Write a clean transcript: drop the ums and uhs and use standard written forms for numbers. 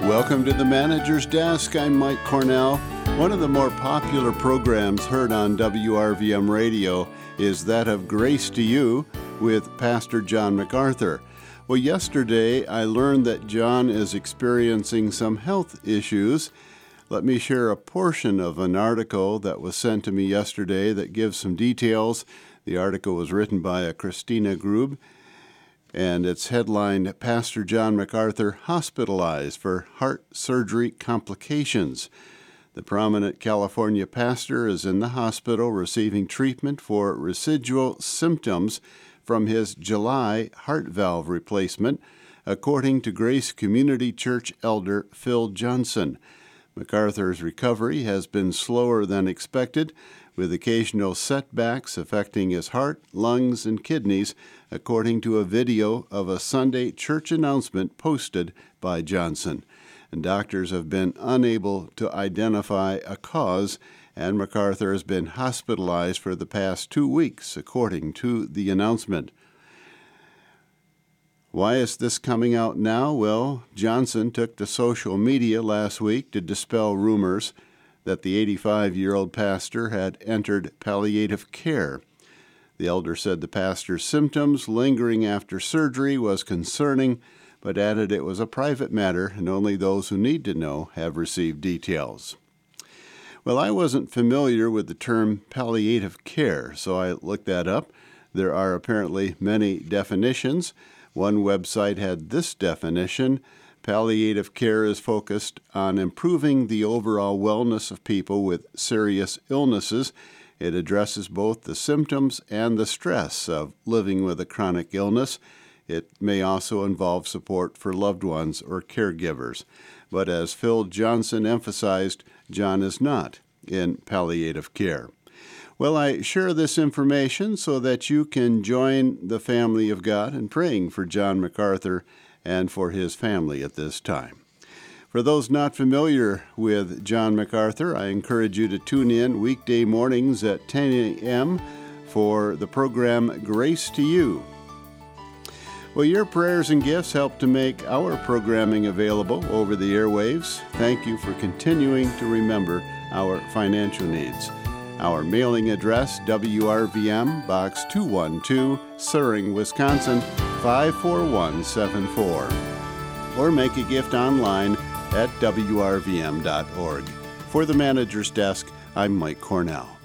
Welcome to the Manager's Desk. I'm Mike Cornell. One of the more popular programs heard on WRVM radio is that of Grace to You with Pastor John MacArthur. Well, yesterday I learned that John is experiencing some health issues. Let me share a portion of an article that was sent to me yesterday that gives some details. The article was written by Christina Grube, and it's headlined, Pastor John MacArthur Hospitalized for Heart Surgery Complications. The prominent California pastor is in the hospital receiving treatment for residual symptoms from his July heart valve replacement, according to Grace Community Church elder Phil Johnson. MacArthur's recovery has been slower than expected, with occasional setbacks affecting his heart, lungs, and kidneys, according to a video of a Sunday church announcement posted by Johnson. And doctors have been unable to identify a cause, and MacArthur has been hospitalized for the past 2 weeks, according to the announcement. Why is this coming out now? Well, Johnson took to social media last week to dispel rumors that the 85-year-old pastor had entered palliative care. The elder said the pastor's symptoms lingering after surgery was concerning, but added it was a private matter and only those who need to know have received details. Well, I wasn't familiar with the term palliative care, so I looked that up. There are apparently many definitions. One website had this definition: palliative care is focused on improving the overall wellness of people with serious illnesses. It addresses both the symptoms and the stress of living with a chronic illness. It may also involve support for loved ones or caregivers. But as Phil Johnson emphasized, John is not in palliative care. Well, I share this information so that you can join the family of God in praying for John MacArthur and for his family at this time. For those not familiar with John MacArthur, I encourage you to tune in weekday mornings at 10 a.m. for the program Grace to You. Well, your prayers and gifts help to make our programming available over the airwaves. Thank you for continuing to remember our financial needs. Our mailing address, WRVM, Box 212, Suring, Wisconsin, 54174. Or make a gift online at WRVM.org. For the Manager's Desk, I'm Mike Cornell.